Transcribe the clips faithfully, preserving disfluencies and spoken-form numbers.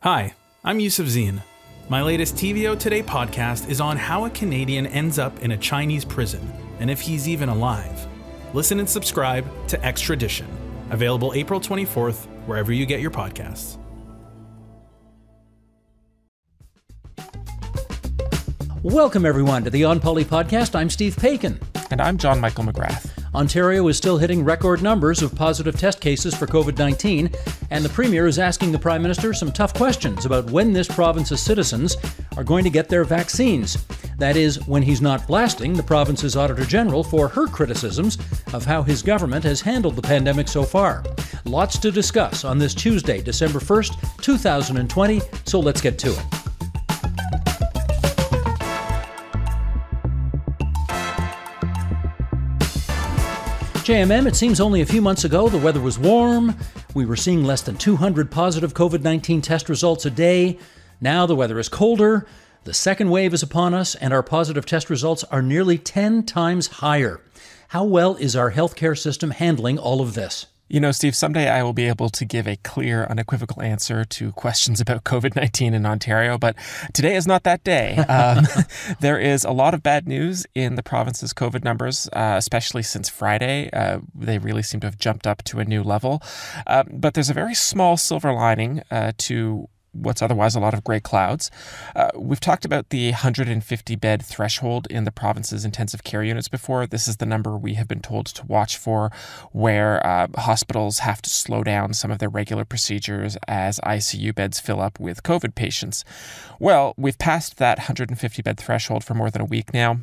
Hi, I'm Yusuf Zine. My latest T V O Today podcast is on how a Canadian ends up in a Chinese prison, and if he's even alive. Listen and subscribe to Extradition, available April twenty-fourth, wherever you get your podcasts. Welcome, everyone, to the On Poly podcast. I'm Steve Paikin. And I'm John Michael McGrath. Ontario is still hitting record numbers of positive test cases for covid nineteen, and the Premier is asking the Prime Minister some tough questions about when this province's citizens are going to get their vaccines. That is, when he's not blasting the province's Auditor General for her criticisms of how his government has handled the pandemic so far. Lots to discuss on this Tuesday, December first, two thousand twenty, so let's get to it. J M M, it seems only a few months ago the weather was warm. We were seeing less than two hundred positive covid nineteen test results a day. Now the weather is colder, the second wave is upon us, and our positive test results are nearly ten times higher. How well is our healthcare system handling all of this? You know, Steve, someday I will be able to give a clear, unequivocal answer to questions about covid nineteen in Ontario, but today is not that day. Um, there is a lot of bad news in the province's COVID numbers, uh, especially since Friday. Uh, they really seem to have jumped up to a new level. Uh, but there's a very small silver lining uh, to what's otherwise a lot of gray clouds. Uh, we've talked about the one hundred fifty bed threshold in the province's intensive care units before. This is the number we have been told to watch for, where uh, hospitals have to slow down some of their regular procedures as I C U beds fill up with COVID patients. Well, we've passed that one hundred fifty bed threshold for more than a week now.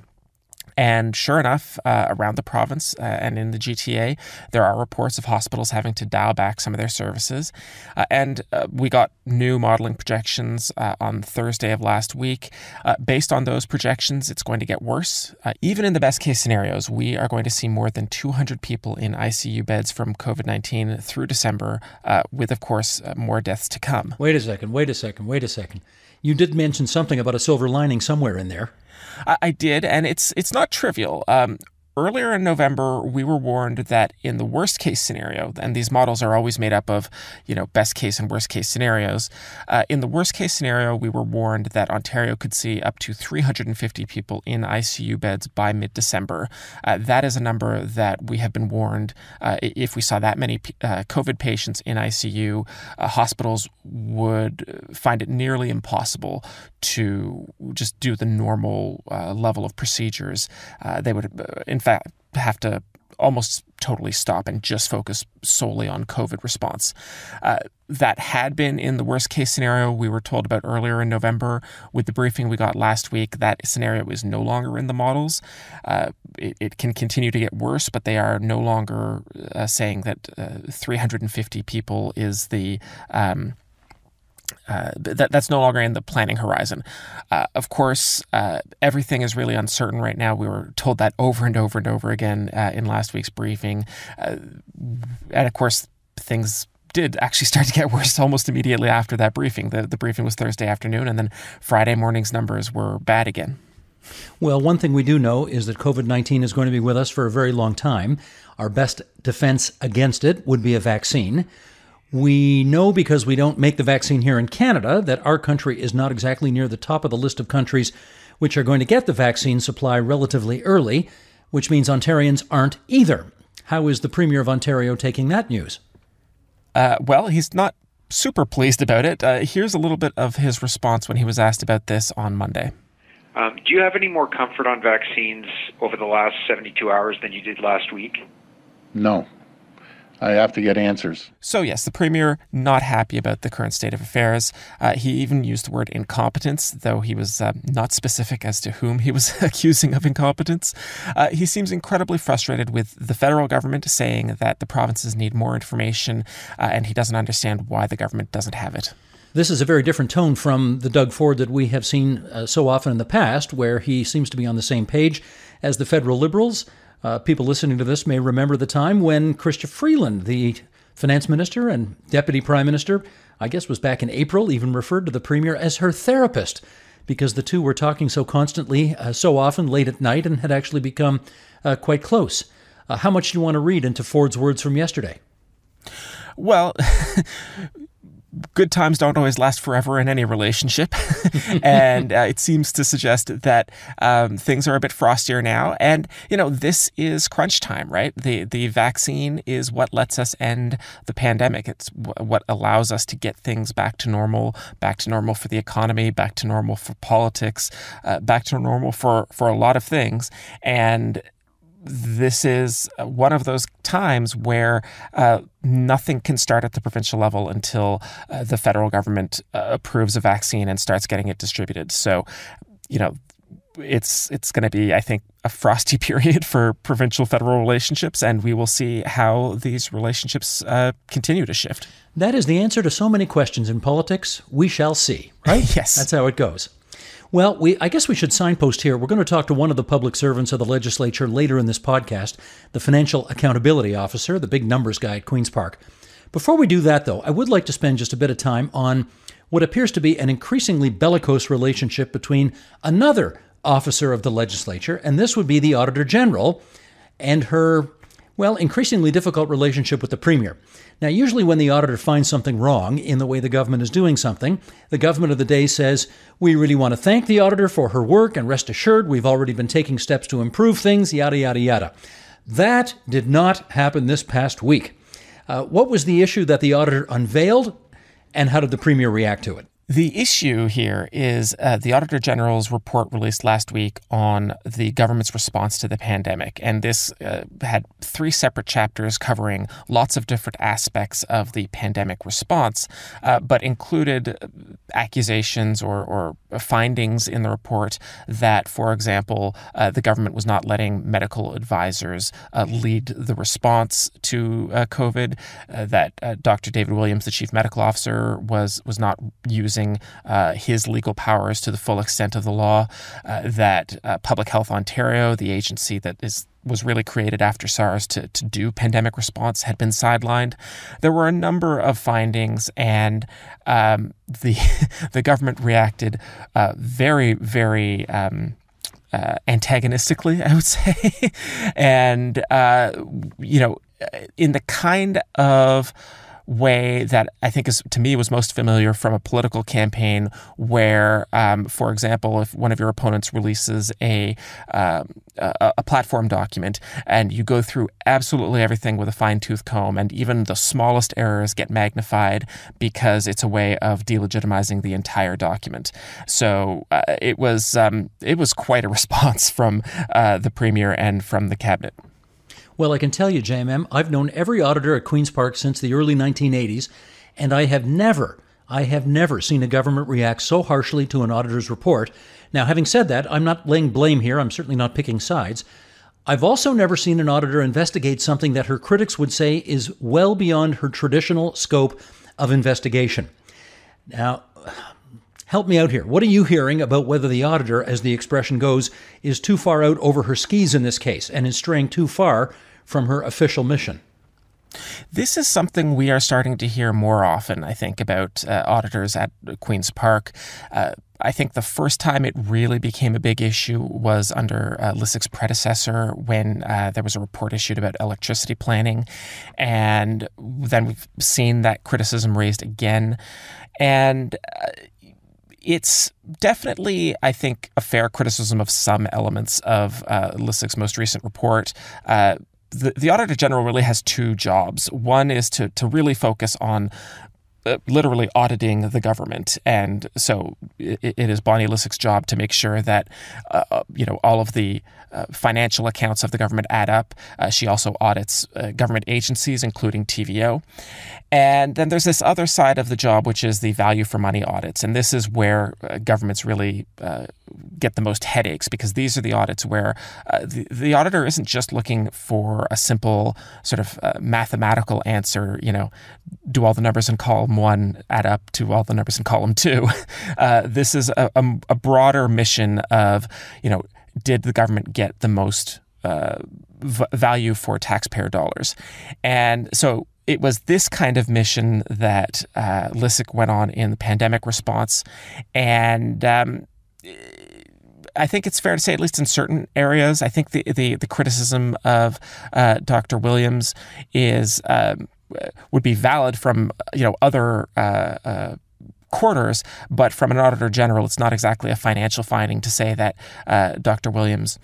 And sure enough, uh, around the province uh, and in the G T A, there are reports of hospitals having to dial back some of their services. Uh, and uh, we got new modeling projections uh, on Thursday of last week. Uh, based on those projections, it's going to get worse. Uh, even in the best case scenarios, we are going to see more than two hundred people in I C U beds from covid nineteen through December, uh, with, of course, uh, more deaths to come. Wait a second, wait a second, wait a second. You did mention something about a silver lining somewhere in there. I did, and it's it's not trivial. Um, earlier in November, we were warned that in the worst case scenario, and these models are always made up of, you know, best case and worst case scenarios. Uh, in the worst case scenario, we were warned that Ontario could see up to three hundred fifty people in I C U beds by mid-December. Uh, that is a number that we have been warned. Uh, if we saw that many uh, COVID patients in I C U, uh, hospitals would find it nearly impossible to just do the normal uh, level of procedures. Uh, they would, uh, in fact, have to almost totally stop and just focus solely on COVID response. Uh, that had been in the worst case scenario we were told about earlier in November. With the briefing we got last week, that scenario is no longer in the models. Uh, it, it can continue to get worse, but they are no longer uh, saying that uh, three hundred fifty people is the... Um, Uh, that that's no longer in the planning horizon. Uh, of course, uh, everything is really uncertain right now. We were told that over and over and over again uh, in last week's briefing. Uh, and of course, things did actually start to get worse almost immediately after that briefing. The, the briefing was Thursday afternoon, and then Friday morning's numbers were bad again. Well, one thing we do know is that covid nineteen is going to be with us for a very long time. Our best defense against it would be a vaccine. We know, because we don't make the vaccine here in Canada, that our country is not exactly near the top of the list of countries which are going to get the vaccine supply relatively early, which means Ontarians aren't either. How is the Premier of Ontario taking that news? Uh, well, he's not super pleased about it. Uh, here's a little bit of his response when he was asked about this on Monday. Um, do you have any more comfort on vaccines over the last seventy-two hours than you did last week? No. I have to get answers. So yes, the Premier not happy about the current state of affairs. Uh, he even used the word incompetence, though he was uh, not specific as to whom he was accusing of incompetence. Uh, he seems incredibly frustrated with the federal government, saying that the provinces need more information, uh, and he doesn't understand why the government doesn't have it. This is a very different tone from the Doug Ford that we have seen uh, so often in the past, where he seems to be on the same page as the federal Liberals. Uh, people listening to this may remember the time when Chrystia Freeland, the finance minister and deputy prime minister, I guess was back in April, even referred to the Premier as her therapist, because the two were talking so constantly, uh, so often, late at night, and had actually become uh, quite close. Uh, how much do you want to read into Ford's words from yesterday? Well, good times don't always last forever in any relationship. And uh, it seems to suggest that um, things are a bit frostier now. And, you know, this is crunch time, right? The the vaccine is what lets us end the pandemic. It's w- what allows us to get things back to normal, back to normal for the economy, back to normal for politics, uh, back to normal for, for a lot of things. And this is one of those times where uh, nothing can start at the provincial level until uh, the federal government uh, approves a vaccine and starts getting it distributed. So, you know, it's it's going to be, I think, a frosty period for provincial-federal relationships, and we will see how these relationships uh, continue to shift. That is the answer to so many questions in politics. We shall see, right? Yes. That's how it goes. Well, we I guess we should signpost here. We're going to talk to one of the public servants of the legislature later in this podcast, the Financial Accountability Officer, the big numbers guy at Queen's Park. Before we do that, though, I would like to spend just a bit of time on what appears to be an increasingly bellicose relationship between another officer of the legislature, and this would be the Auditor General, and her, well, increasingly difficult relationship with the Premier. Now, usually when the auditor finds something wrong in the way the government is doing something, the government of the day says, we really want to thank the auditor for her work, and rest assured, we've already been taking steps to improve things, yada, yada, yada. That did not happen this past week. Uh, what was the issue that the auditor unveiled, and how did the Premier react to it? The issue here is uh, the Auditor General's report released last week on the government's response to the pandemic. And this uh, had three separate chapters covering lots of different aspects of the pandemic response, uh, but included accusations or, or findings in the report that, for example, uh, the government was not letting medical advisors uh, lead the response to uh, COVID, uh, that uh, Doctor David Williams, the chief medical officer, was, was not using Uh, his legal powers to the full extent of the law, uh, that uh, Public Health Ontario, the agency that is was really created after SARS to, to do pandemic response, had been sidelined. There were a number of findings, and um, the the government reacted uh, very, very um, uh, antagonistically, I would say, and uh, you know, in the kind of way that I think is, to me, was most familiar from a political campaign where, um, for example, if one of your opponents releases a, um, a a platform document and you go through absolutely everything with a fine-tooth comb, and even the smallest errors get magnified because it's a way of delegitimizing the entire document. So uh, it was um, it was quite a response from uh, the Premier and from the Cabinet. Well, I can tell you, J M M, I've known every auditor at Queen's Park since the early nineteen eighties, and I have never, I have never seen a government react so harshly to an auditor's report. Now, having said that, I'm not laying blame here. I'm certainly not picking sides. I've also never seen an auditor investigate something that her critics would say is well beyond her traditional scope of investigation. Now, help me out here. What are you hearing about whether the auditor, as the expression goes, is too far out over her skis in this case and is straying too far from her official mission? This is something we are starting to hear more often, I think, about uh, auditors at Queen's Park. Uh, I think the first time it really became a big issue was under uh, LISIC's predecessor, when uh, there was a report issued about electricity planning. And then we've seen that criticism raised again. And uh, it's definitely, I think, a fair criticism of some elements of uh, LISIC's most recent report. Uh, the, the Auditor General really has two jobs. One is to, to really focus on uh, literally auditing the government. And so it, it is Bonnie Lysyk's job to make sure that, uh, you know, all of the uh, financial accounts of the government add up. Uh, she also audits uh, government agencies, including T V O. And then there's this other side of the job, which is the value for money audits. And this is where uh, governments really uh, get the most headaches, because these are the audits where uh, the, the auditor isn't just looking for a simple sort of uh, mathematical answer, you know, do all the numbers in column one add up to all the numbers in column two? Uh, this is a, a, a broader mission of, you know, did the government get the most uh, v- value for taxpayer dollars? And so it was this kind of mission that uh, LISIC went on in the pandemic response. And um, I think it's fair to say, at least in certain areas, I think the the, the criticism of uh, Doctor Williams is um, would be valid from, you know, other uh, uh, quarters, but from an auditor general, it's not exactly a financial finding to say that uh, Doctor Williams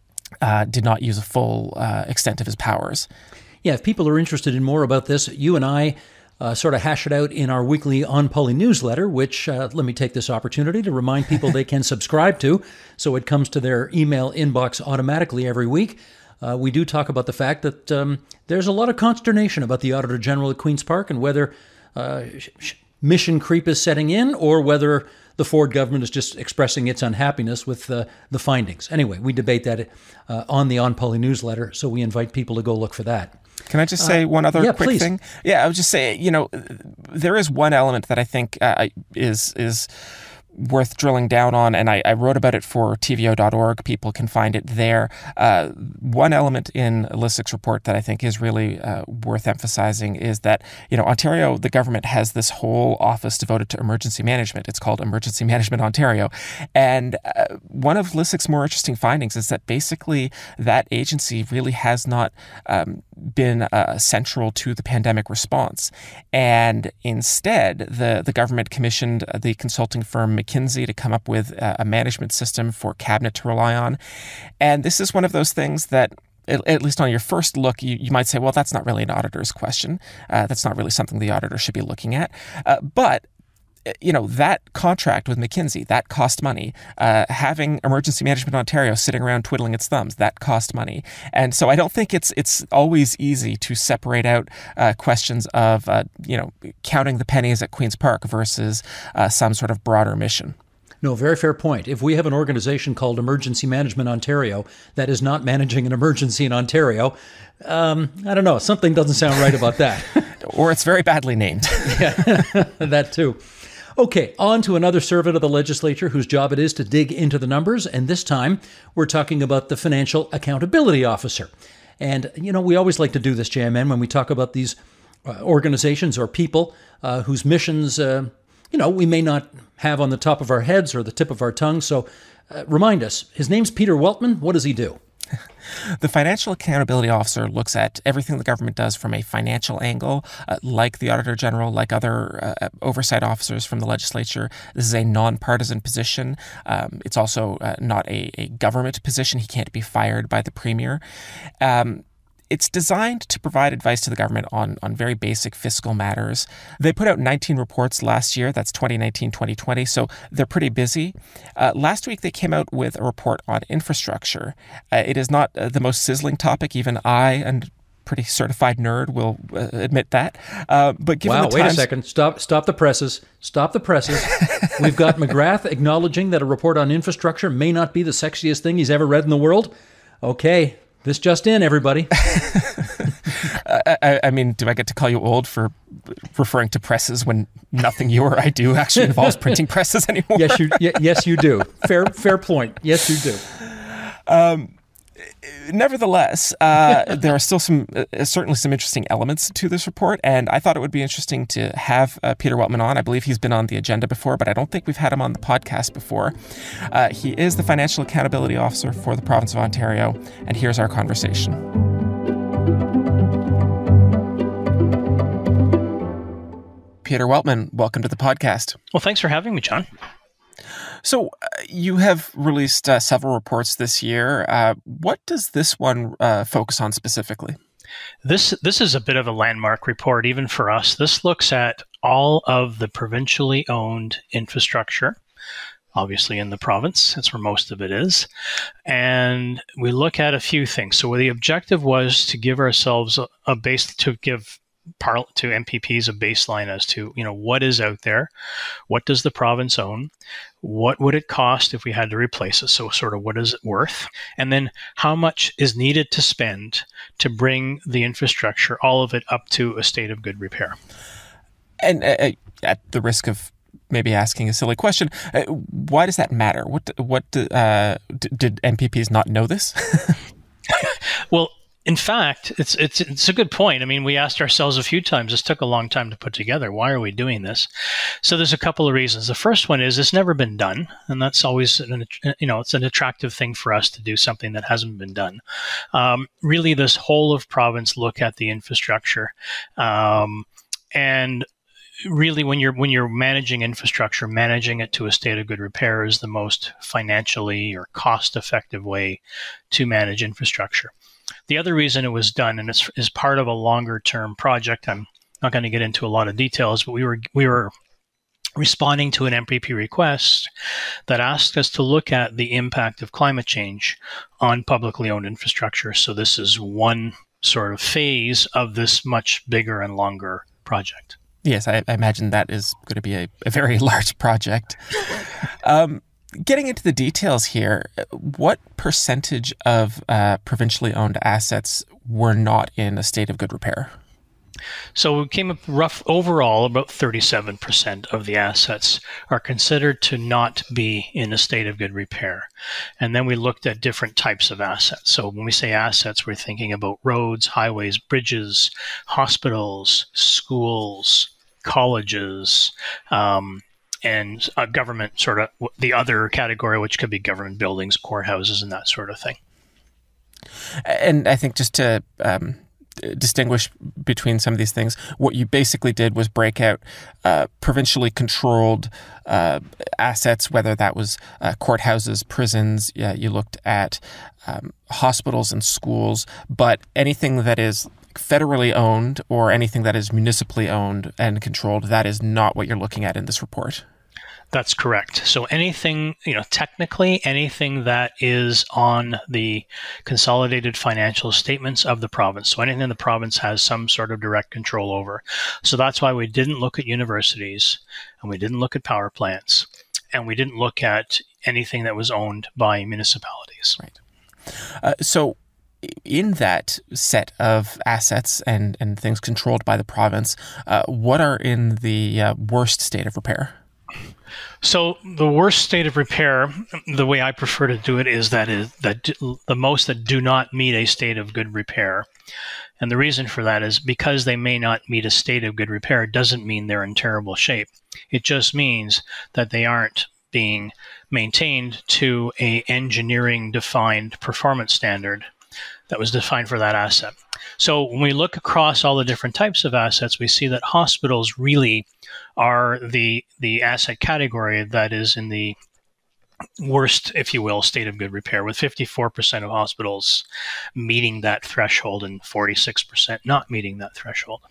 uh, did not use a full uh, extent of his powers. Yeah, if people are interested in more about this, you and I uh, sort of hash it out in our weekly On Poly newsletter, which uh, let me take this opportunity to remind people they can subscribe to, so it comes to their email inbox automatically every week. Uh, we do talk about the fact that um, there's a lot of consternation about the Auditor General at Queen's Park and whether uh, sh- mission creep is setting in or whether the Ford government is just expressing its unhappiness with uh, the findings. Anyway, we debate that uh, on the On Poly newsletter, so we invite people to go look for that. Can I just say uh, one other yeah, quick please. thing? Yeah, I would just say, you know, there is one element that I think uh, is is worth drilling down on, and I, I wrote about it for T V O dot org. People can find it there. Uh, one element in LISIC's report that I think is really uh, worth emphasizing is that, you know, Ontario, the government has this whole office devoted to emergency management. It's called Emergency Management Ontario. And uh, one of LISIC's more interesting findings is that basically that agency really has not um, been uh, central to the pandemic response. And instead, the, the government commissioned the consulting firm McKinsey to come up with a management system for Cabinet to rely on. And this is one of those things that, at least on your first look, you, you might say, well, that's not really an auditor's question. Uh, that's not really something the auditor should be looking at. Uh, but you know, that contract with McKinsey, that cost money. Uh, having Emergency Management Ontario sitting around twiddling its thumbs, that cost money. And so I don't think it's it's always easy to separate out uh, questions of, uh, you know, counting the pennies at Queen's Park versus uh, some sort of broader mission. No, very fair point. If we have an organization called Emergency Management Ontario that is not managing an emergency in Ontario, um, I don't know, something doesn't sound right about that. Or it's very badly named. Yeah, that too. Okay, on to another servant of the legislature whose job it is to dig into the numbers, and this time we're talking about the Financial Accountability Officer. And, you know, we always like to do this, J M N, when we talk about these uh, organizations or people uh, whose missions, uh, you know, we may not have on the top of our heads or the tip of our tongue. So uh, remind us, his name's Peter Weltman. What does he do? The Financial Accountability Officer looks at everything the government does from a financial angle, uh, like the Auditor General, like other uh, oversight officers from the legislature. This is a nonpartisan position. Um, it's also uh, not a, a government position. He can't be fired by the Premier. Um, It's designed to provide advice to the government on, on very basic fiscal matters. They put out nineteen reports last year. That's twenty nineteen, twenty twenty. So they're pretty busy. Uh, last week, they came out with a report on infrastructure. Uh, it is not uh, the most sizzling topic. Even I, and pretty certified nerd, will uh, admit that. Uh, but given wow, the wait times- a second. Stop, stop the presses. Stop the presses. We've got McGrath acknowledging that a report on infrastructure may not be the sexiest thing he's ever read in the world. Okay. This just in, everybody. I, I mean, do I get to call you old for referring to presses when nothing you or I do actually involves printing presses anymore? Yes, you. Y- yes, you do. Fair, fair point. Yes, you do. Um, nevertheless, uh, there are still some, uh, certainly some interesting elements to this report, and I thought it would be interesting to have uh, Peter Weltman on. I believe he's been on the agenda before, but I don't think we've had him on the podcast before. Uh, he is the Financial Accountability Officer for the province of Ontario, and here's our conversation. Peter Weltman, welcome to the podcast. Well, thanks for having me, John. So uh, you have released uh, several reports this year. Uh, what does this one uh, focus on specifically? This this is a bit of a landmark report, even for us. This looks at all of the provincially owned infrastructure, obviously in the province. That's where most of it is. And we look at a few things. So the objective was to give ourselves a, a base, to give Par- to M P Ps a baseline as to, you know, what is out there, what does the province own, what would it cost if we had to replace it, so sort of what is it worth, and then how much is needed to spend to bring the infrastructure, all of it, up to a state of good repair. And uh, at the risk of maybe asking a silly question, uh, why does that matter? What what uh, d- did M P Ps not know this? Well, In fact, it's it's it's a good point. I mean, we asked ourselves a few times. This took a long time to put together. Why are we doing this? So there's a couple of reasons. The first one is it's never been done, and that's always an, you know it's an attractive thing for us to do something that hasn't been done. Um, really, this whole of province look at the infrastructure, um, and really, when you're when you're managing infrastructure, managing it to a state of good repair is the most financially or cost-effective way to manage infrastructure. The other reason it was done, and it's is part of a longer-term project. I'm not going to get into a lot of details, but we were we were responding to an M P P request that asked us to look at the impact of climate change on publicly owned infrastructure. So this is one sort of phase of this much bigger and longer project. Yes, I, I imagine that is going to be a, a very large project. Um, Getting into the details here, what percentage of uh, provincially owned assets were not in a state of good repair? So we came up rough overall, about thirty-seven percent of the assets are considered to not be in a state of good repair. And then we looked at different types of assets. So when we say assets, we're thinking about roads, highways, bridges, hospitals, schools, colleges, um, and a government sort of the other category, which could be government buildings, courthouses, and that sort of thing. And I think just to um, distinguish between some of these things, what you basically did was break out uh, provincially controlled uh, assets, whether that was uh, courthouses, prisons, yeah, you looked at um, hospitals and schools, but anything that is federally owned or anything that is municipally owned and controlled, that is not what you're looking at in this report. That's correct. So anything, you know, technically anything that is on the consolidated financial statements of the province. So anything the province has some sort of direct control over. So that's why we didn't look at universities and we didn't look at power plants and we didn't look at anything that was owned by municipalities. Right. Uh, so in that set of assets and, and things controlled by the province, uh, what are in the uh, worst state of repair? So the worst state of repair, the way I prefer to do it is that is that the most that do not meet a state of good repair. And the reason for that is because they may not meet a state of good repair doesn't mean they're in terrible shape. It just means that they aren't being maintained to a engineering defined performance standard that was defined for that asset. So when we look across all the different types of assets, we see that hospitals really are the the asset category that is in the worst, if you will, state of good repair, with fifty-four percent of hospitals meeting that threshold and forty-six percent not meeting that threshold.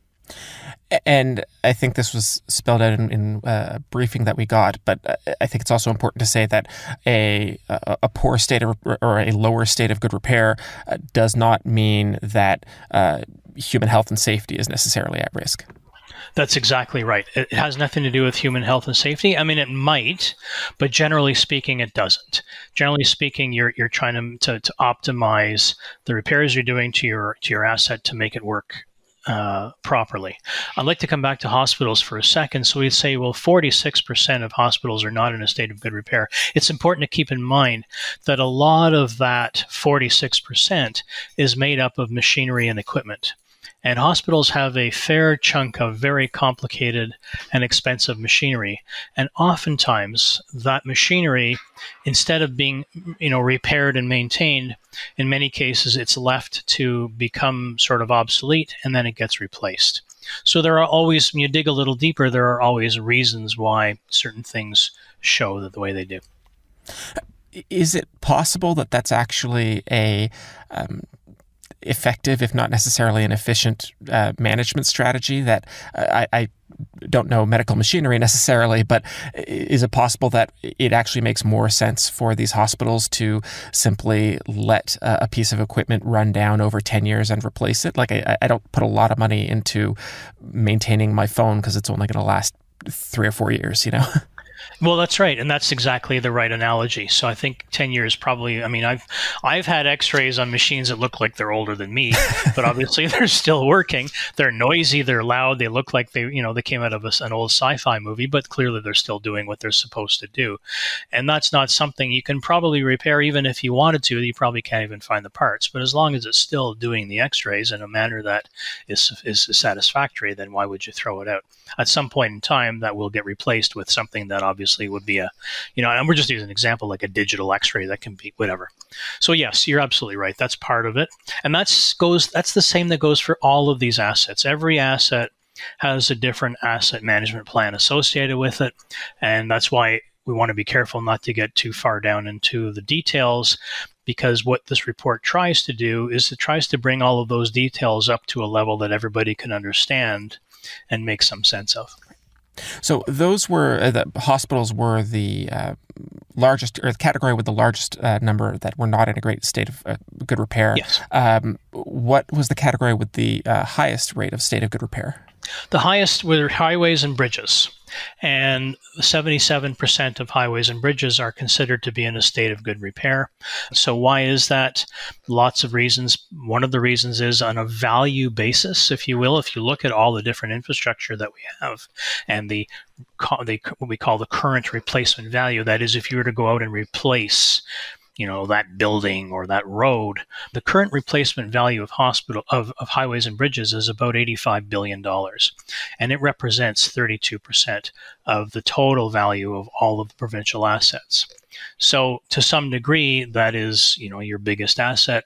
And I think this was spelled out in, in a briefing that we got, but I think it's also important to say that a a, a poor state of, or a lower state of good repair uh, does not mean that uh, human health and safety is necessarily at risk. That's exactly right. It has nothing to do with human health and safety. I mean, it might, but generally speaking, it doesn't. Generally speaking, you're you're trying to to, to optimize the repairs you're doing to your to your asset to make it work Uh, properly. I'd like to come back to hospitals for a second. So we'd say, well, forty-six percent of hospitals are not in a state of good repair. It's important to keep in mind that a lot of that forty-six percent is made up of machinery and equipment. And hospitals have a fair chunk of very complicated and expensive machinery. And oftentimes that machinery, instead of being, you know, repaired and maintained, in many cases it's left to become sort of obsolete and then it gets replaced. So there are always, when you dig a little deeper, there are always reasons why certain things show that the way they do. Is it possible that that's actually a um, effective, if not necessarily an efficient uh, management strategy that uh, I, I don't know medical machinery necessarily, but is it possible that it actually makes more sense for these hospitals to simply let uh, a piece of equipment run down over ten years and replace it? Like I, I don't put a lot of money into maintaining my phone because it's only going to last three or four years, you know? Well, that's right. And that's exactly the right analogy. So I think ten years, probably. I mean, I've I've had X-rays on machines that look like they're older than me, but obviously they're still working. They're noisy, they're loud, they look like they, you know, they came out of a, an old sci-fi movie, but clearly they're still doing what they're supposed to do. And that's not something you can probably repair, even if you wanted to. You probably can't even find the parts. But as long as it's still doing the X-rays in a manner that is is satisfactory, then why would you throw it out? At some point in time, that will get replaced with something that obviously would be a, you know, and we're just using an example like a digital X-ray that can be whatever. So yes, you're absolutely right. That's part of it, and that's goes. That's the same that goes for all of these assets. Every asset has a different asset management plan associated with it, and that's why we want to be careful not to get too far down into the details, because what this report tries to do is it tries to bring all of those details up to a level that everybody can understand and make some sense of. So those were, uh, the hospitals were the uh, largest, or the category with the largest uh, number that were not in a great state of uh, good repair. Yes. Um, what was the category with the uh, highest rate of state of good repair? The highest were highways and bridges, and seventy-seven percent of highways and bridges are considered to be in a state of good repair. So why is that? Lots of reasons. One of the reasons is on a value basis, if you will. If you look at all the different infrastructure that we have and the, the what we call the current replacement value, that is, if you were to go out and replace, you know, that building or that road, the current replacement value of hospital of, of highways and bridges is about eighty-five billion dollars, and it represents thirty-two percent of the total value of all of the provincial assets. So to some degree, that is, you know, your biggest asset,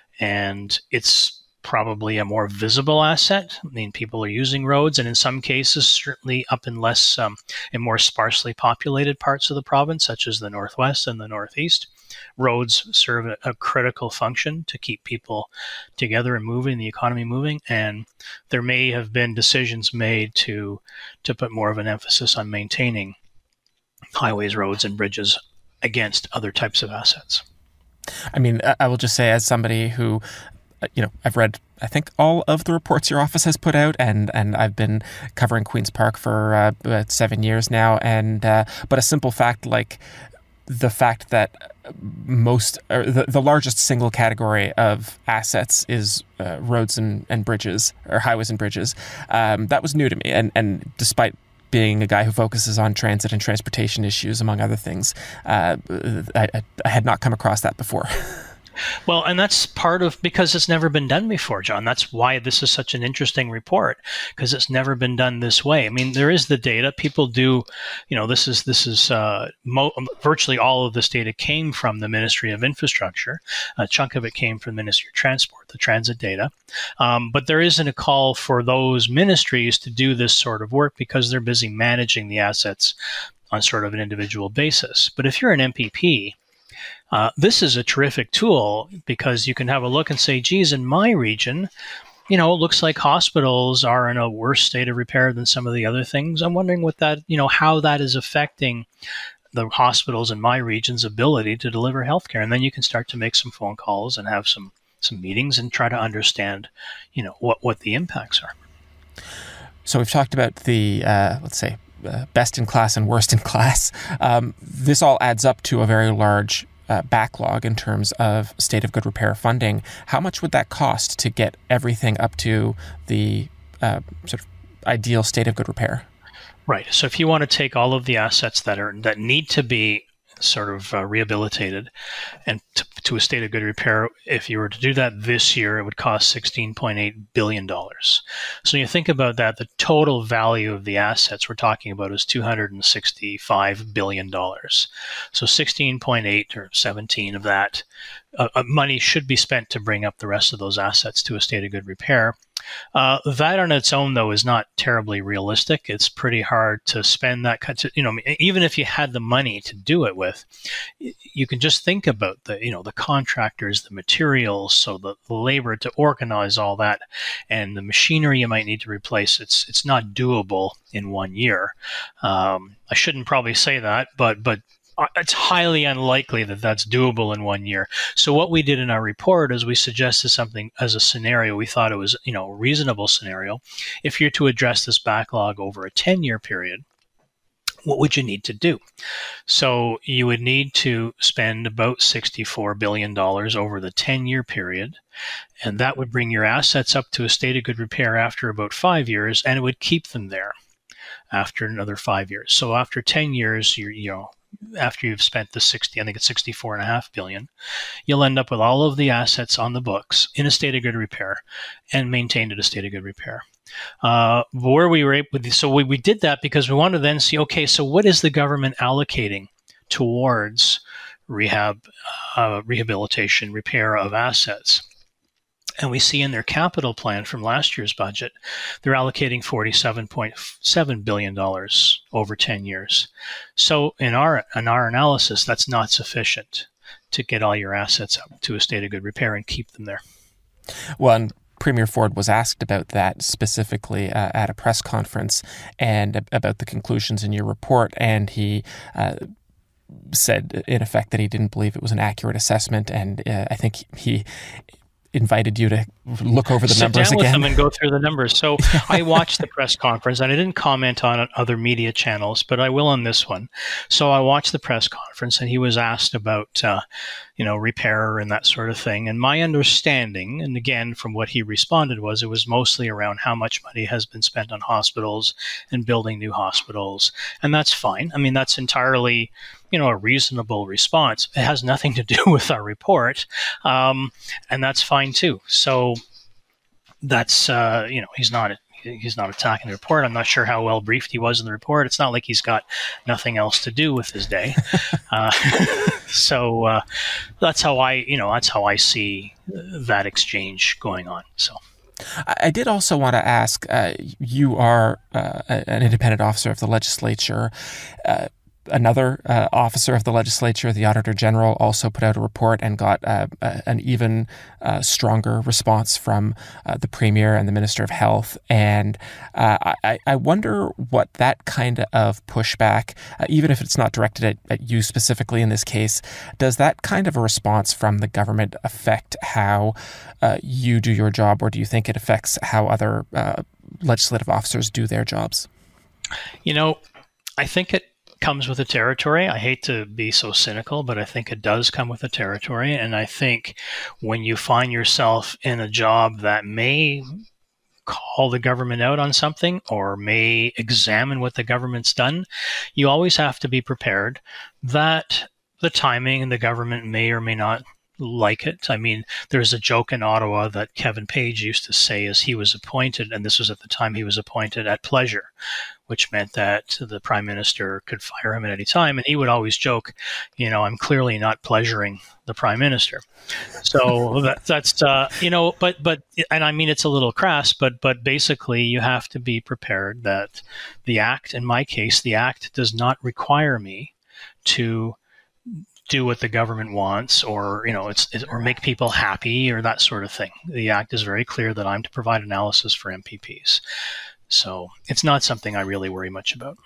and it's probably a more visible asset. I mean, people are using roads, and in some cases, certainly up in less, um, in more sparsely populated parts of the province, such as the Northwest and the Northeast, roads serve a, a critical function to keep people together and moving, the economy moving. And there may have been decisions made to to put more of an emphasis on maintaining highways, roads, and bridges against other types of assets. I mean, I will just say, as somebody who, you know, I've read, I think, all of the reports your office has put out, and, and I've been covering Queen's Park for uh, about seven years now. And uh, but a simple fact like the fact that most, or the, the largest single category of assets is uh, roads and, and bridges, or highways and bridges, um, that was new to me. And, and despite being a guy who focuses on transit and transportation issues, among other things, uh, I, I had not come across that before. Well, and that's part of, because it's never been done before, John. That's why this is such an interesting report, because it's never been done this way. I mean, there is the data. People do, you know, this is, this is uh, mo- virtually all of this data came from the Ministry of Infrastructure. A chunk of it came from the Ministry of Transport, the transit data. Um, but there isn't a call for those ministries to do this sort of work because they're busy managing the assets on sort of an individual basis. But if you're an M P P, Uh, this is a terrific tool, because you can have a look and say, geez, in my region, you know, it looks like hospitals are in a worse state of repair than some of the other things. I'm wondering what that, you know, how that is affecting the hospitals in my region's ability to deliver healthcare. And then you can start to make some phone calls and have some, some meetings and try to understand, you know, what, what the impacts are. So we've talked about the, uh, let's say, uh, best in class and worst in class. Um, this all adds up to a very large Uh, backlog in terms of state of good repair funding. How much would that cost to get everything up to the uh, sort of ideal state of good repair? Right. So if you want to take all of the assets that are that need to be sort of uh, rehabilitated and to, to a state of good repair, if you were to do that this year, it would cost sixteen point eight billion dollars. So you think about that, the total value of the assets we're talking about is two hundred sixty-five billion dollars. So sixteen point eight or seventeen of that uh, money should be spent to bring up the rest of those assets to a state of good repair. Uh, that on its own, though, is not terribly realistic. It's pretty hard to spend that, you know, even if you had the money to do it with, you can just think about the, you know, the contractors, the materials, so the, the labor to organize all that, and the machinery you might need to replace. It's it's not doable in one year. Um, I shouldn't probably say that, but but. It's highly unlikely that that's doable in one year. So what we did in our report is we suggested something as a scenario. We thought it was, you know, a reasonable scenario. If you're to address this backlog over a ten-year period, what would you need to do? So you would need to spend about sixty-four billion dollars over the ten-year period, and that would bring your assets up to a state of good repair after about five years, and it would keep them there after another five years. So after ten years, you're, you know, after you've spent the sixty, I think it's sixty-four and a half billion, you'll end up with all of the assets on the books in a state of good repair and maintained at a state of good repair. Uh, where we were able to, so we, we did that because we wanted to then see, okay, so what is the government allocating towards rehab, uh, rehabilitation, repair of assets? And we see in their capital plan from last year's budget, they're allocating forty-seven point seven billion dollars over ten years. So in our in our analysis, that's not sufficient to get all your assets up to a state of good repair and keep them there. Well, and Premier Ford was asked about that specifically uh, at a press conference and about the conclusions in your report, and he uh, said, in effect, that he didn't believe it was an accurate assessment, and uh, I think he invited you to look over the Sit numbers down with again. them and go through the numbers. So I watched the press conference, and I didn't comment on other media channels, but I will on this one. So I watched the press conference, and he was asked about, uh, you know, repair and that sort of thing. And my understanding, and again, from what he responded, was it was mostly around how much money has been spent on hospitals and building new hospitals. And that's fine. I mean, that's entirely, you know, a reasonable response. It has nothing to do with our report. Um, and that's fine too. So that's, uh, you know, he's not, he's not attacking the report. I'm not sure how well briefed he was in the report. It's not like he's got nothing else to do with his day. uh, so uh, that's how I, you know, that's how I see that exchange going on. So. I did also want to ask, uh, you are uh, an independent officer of the legislature. Uh, Another uh, officer of the legislature, the Auditor General, also put out a report and got uh, a, an even uh, stronger response from uh, the Premier and the Minister of Health. And uh, I, I wonder what that kind of pushback, uh, even if it's not directed at, at you specifically in this case, does that kind of a response from the government affect how uh, you do your job, or do you think it affects how other uh, legislative officers do their jobs? You know, I think it comes with the territory. I hate to be so cynical, but I think it does come with the territory. And I think when you find yourself in a job that may call the government out on something or may examine what the government's done, you always have to be prepared that the timing and the government may or may not like it. I mean, there's a joke in Ottawa that Kevin Page used to say as he was appointed, and this was at the time he was appointed, at pleasure, which meant that the Prime Minister could fire him at any time. And he would always joke, you know, I'm clearly not pleasuring the Prime Minister. So that, that's, uh, you know, but, but, and I mean, it's a little crass, but, but basically you have to be prepared that the Act, in my case, the Act does not require me to do what the government wants, or, you know, it's, it, or make people happy, or that sort of thing. The Act is very clear that I'm to provide analysis for M P Ps. So it's not something I really worry much about.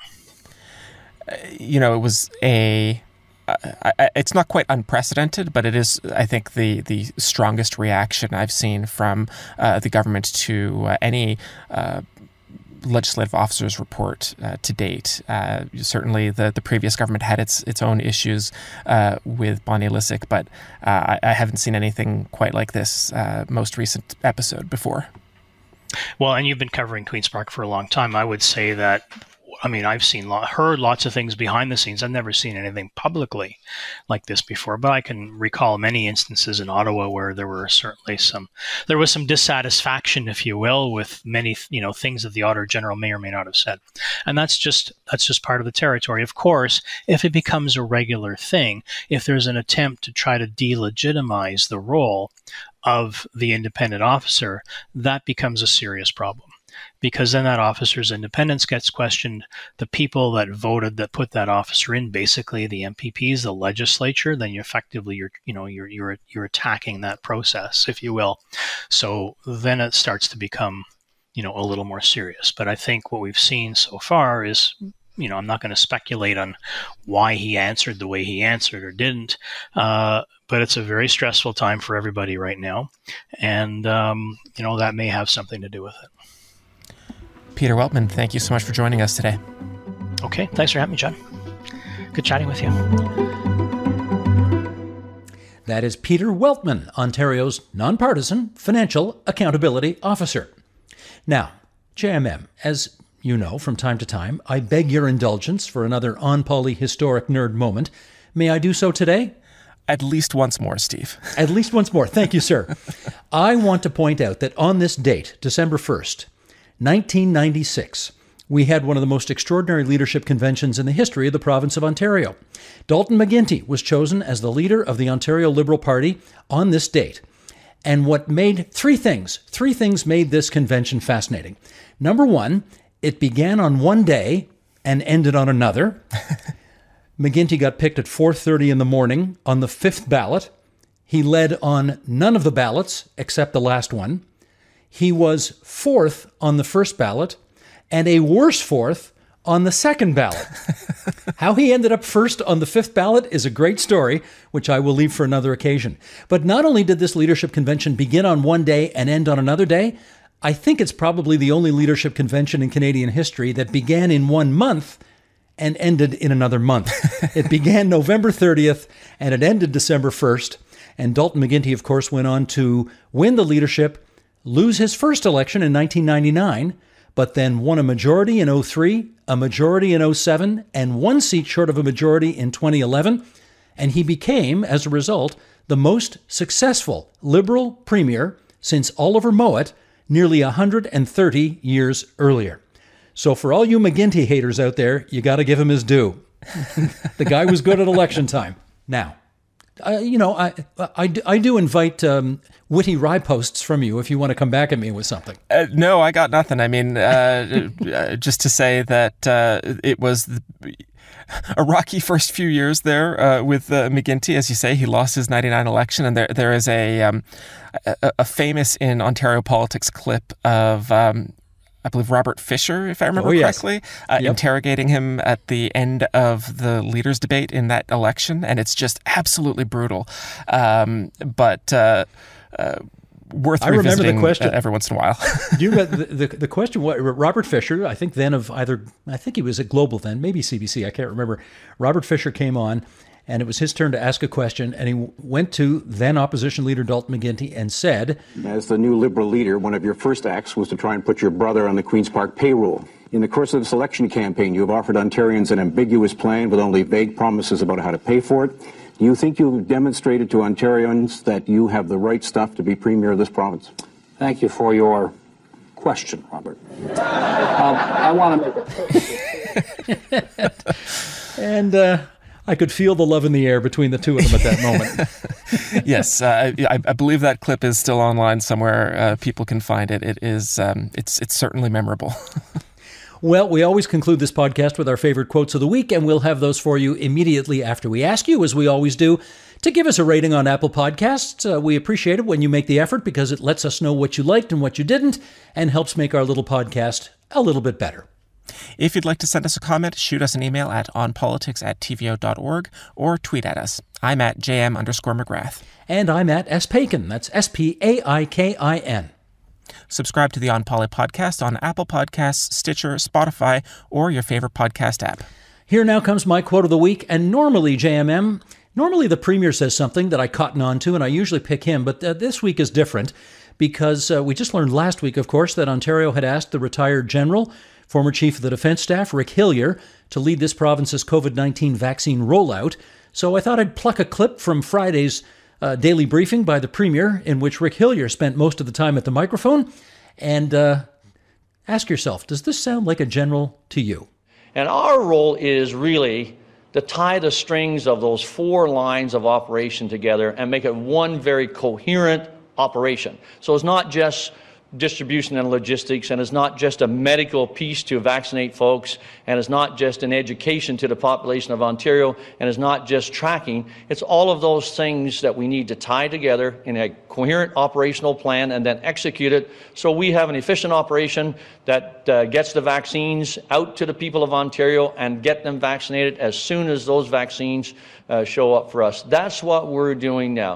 Uh, you know, it was a, uh, I, it's not quite unprecedented, but it is, I think, the, the strongest reaction I've seen from uh, the government to uh, any uh, legislative officer's report uh, to date. Uh, certainly the, the previous government had its its own issues uh, with Bonnie Lysyk, but uh, I, I haven't seen anything quite like this uh, most recent episode before. Well, and you've been covering Queen's Park for a long time. I would say that, I mean, I've seen, heard lots of things behind the scenes. I've never seen anything publicly like this before, but I can recall many instances in Ottawa where there were certainly some, there was some dissatisfaction, if you will, with many, you know, things that the Auditor General may or may not have said. And that's just, that's just part of the territory. Of course, if it becomes a regular thing, if there's an attempt to try to delegitimize the role of the independent officer, that becomes a serious problem. Because then that officer's independence gets questioned. The people that voted, that put that officer in, basically the M P Ps, the legislature, then you effectively you're you know you're you're you're attacking that process, if you will. So then it starts to become, you know, a little more serious. But I think what we've seen so far is, you know, I'm not going to speculate on why he answered the way he answered or didn't, uh, but it's a very stressful time for everybody right now, and um, you know, that may have something to do with it. Peter Weltman, thank you so much for joining us today. Okay, thanks for having me, John. Good chatting with you. That is Peter Weltman, Ontario's nonpartisan Financial Accountability Officer. Now, J M M, as you know, from time to time, I beg your indulgence for another On Poly historic nerd moment. May I do so today? At least once more, Steve. At least once more. Thank you, sir. I want to point out that on this date, December first, nineteen ninety-six, we had one of the most extraordinary leadership conventions in the history of the province of Ontario. Dalton McGuinty was chosen as the leader of the Ontario Liberal Party on this date. And what made three things, three things made this convention fascinating. Number one, it began on one day and ended on another. McGuinty got picked at four thirty in the morning on the fifth ballot. He led on none of the ballots except the last one. He was fourth on the first ballot and a worse fourth on the second ballot. How he ended up first on the fifth ballot is a great story, which I will leave for another occasion. But not only did this leadership convention begin on one day and end on another day, I think it's probably the only leadership convention in Canadian history that began in one month and ended in another month. It began November thirtieth and it ended December first. And Dalton McGuinty, of course, went on to win the leadership, lose his first election in nineteen ninety-nine, but then won a majority in oh three, a majority in oh seven, and one seat short of a majority in twenty eleven. And he became, as a result, the most successful Liberal premier since Oliver Mowat nearly one hundred thirty years earlier. So for all you McGuinty haters out there, you got to give him his due. The guy was good at election time. Now, uh, you know, I, I, I do invite um, witty riposts from you if you want to come back at me with something. Uh, no, I got nothing. I mean, uh, uh, just to say that uh, it was the, a rocky first few years there uh, with uh, McGuinty. As you say, he lost his ninety-nine election, and there there is a um, a, a famous in Ontario politics clip of Um, I believe Robert Fisher, if I remember oh, yes. correctly, uh, yep. interrogating him at the end of the leaders' debate in that election. And it's just absolutely brutal. Um, but uh, uh, worth I remember revisiting the question. Uh, every once in a while. You remember the, the, the question, what, Robert Fisher, I think then of either, I think he was at Global then, maybe C B C, I can't remember. Robert Fisher came on, and it was his turn to ask a question, and he went to then opposition leader Dalton McGuinty and said, as the new Liberal leader, one of your first acts was to try and put your brother on the Queen's Park payroll. In the course of this election campaign, you have offered Ontarians an ambiguous plan with only vague promises about how to pay for it. Do you think you've demonstrated to Ontarians that you have the right stuff to be Premier of this province? Thank you for your question, Robert. um, I want to make a And uh, I could feel the love in the air between the two of them at that moment. Yes, uh, I, I believe that clip is still online somewhere. Uh, people can find it. It is. Um, it's. It's certainly memorable. Well, we always conclude this podcast with our favorite quotes of the week, and we'll have those for you immediately after we ask you, as we always do, to give us a rating on Apple Podcasts. Uh, we appreciate it when you make the effort because it lets us know what you liked and what you didn't, and helps make our little podcast a little bit better. If you'd like to send us a comment, shoot us an email at onpolitics at t v o dot org or tweet at us. I'm at jm underscore McGrath. And I'm at S. Paikin. That's S P A I K I N. Subscribe to the On Poly podcast on Apple Podcasts, Stitcher, Spotify, or your favorite podcast app. Here now comes my quote of the week, and normally, J M M, normally the Premier says something that I cotton on to, and I usually pick him, but uh, this week is different because uh, we just learned last week, of course, that Ontario had asked the retired general, former Chief of the Defence Staff, Rick Hillier, to lead this province's COVID nineteen vaccine rollout. So I thought I'd pluck a clip from Friday's uh, daily briefing by the Premier, in which Rick Hillier spent most of the time at the microphone, and uh, ask yourself, does this sound like a general to you? And our role is really to tie the strings of those four lines of operation together and make it one very coherent operation. So it's not just distribution and logistics, and it's not just a medical piece to vaccinate folks, and it's not just an education to the population of Ontario, and it's not just tracking. It's all of those things that we need to tie together in a coherent operational plan and then execute it so we have an efficient operation that uh, gets the vaccines out to the people of Ontario and get them vaccinated as soon as those vaccines uh, show up for us. That's what we're doing now.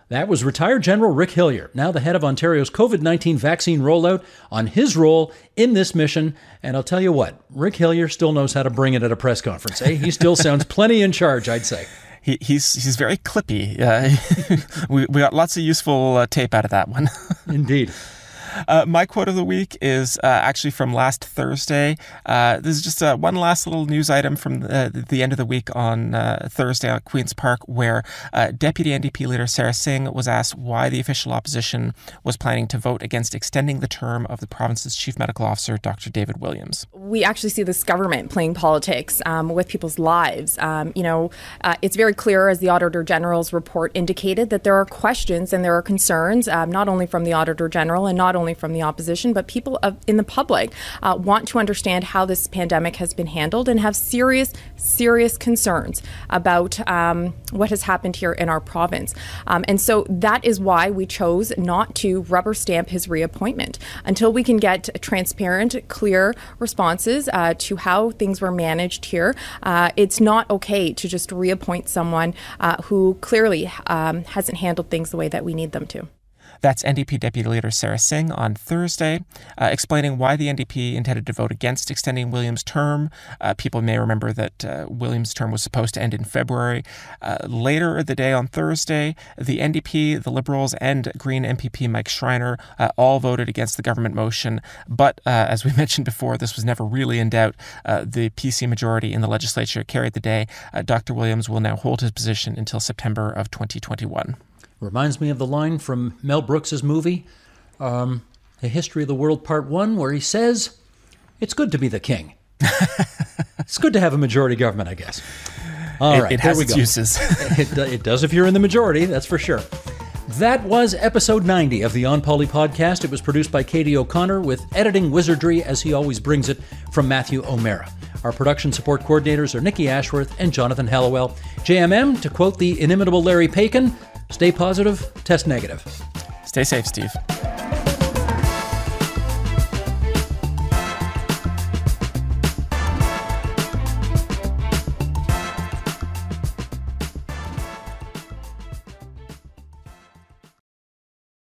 That was retired General Rick Hillier, now the head of Ontario's COVID nineteen vaccine rollout, on his role in this mission. And I'll tell you what, Rick Hillier still knows how to bring it at a press conference. Eh? He still sounds plenty in charge, I'd say. He, he's he's very clippy. Uh, we, we got lots of useful uh, tape out of that one. Indeed. Uh, my quote of the week is uh, actually from last Thursday. Uh, this is just uh, one last little news item from the, the end of the week on uh, Thursday at Queen's Park, where uh, Deputy N D P leader Sarah Singh was asked why the official opposition was planning to vote against extending the term of the province's chief medical officer, Doctor David Williams. We actually see this government playing politics um, with people's lives. Um, you know, uh, it's very clear, as the Auditor General's report indicated, that there are questions and there are concerns, um, not only from the Auditor General and not only from the opposition, but people of, in the public uh, want to understand how this pandemic has been handled and have serious, serious concerns about um, what has happened here in our province. Um, and so that is why we chose not to rubber stamp his reappointment until we can get transparent, clear responses uh, to how things were managed here. Uh, it's not okay to just reappoint someone uh, who clearly um, hasn't handled things the way that we need them to. That's N D P Deputy Leader Sarah Singh on Thursday, uh, explaining why the N D P intended to vote against extending Williams' term. Uh, people may remember that uh, Williams' term was supposed to end in February. Uh, later the day on Thursday, the N D P, the Liberals, and Green M P P Mike Schreiner uh, all voted against the government motion. But uh, as we mentioned before, this was never really in doubt. Uh, the P C majority in the legislature carried the day. Uh, Doctor Williams will now hold his position until September of twenty twenty-one. Reminds me of the line from Mel Brooks's movie, um, A History of the World Part One, where he says, "It's good to be the king." It's good to have a majority government, I guess. All it, right, it has there we its go. uses. it, it does if you're in the majority, that's for sure. That was episode ninety of the On Poly podcast. It was produced by Katie O'Connor with editing wizardry, as he always brings it, from Matthew O'Mara. Our production support coordinators are Nikki Ashworth and Jonathan Hallowell. J M M, to quote the inimitable Larry Paikin, stay positive, test negative. Stay safe, Steve.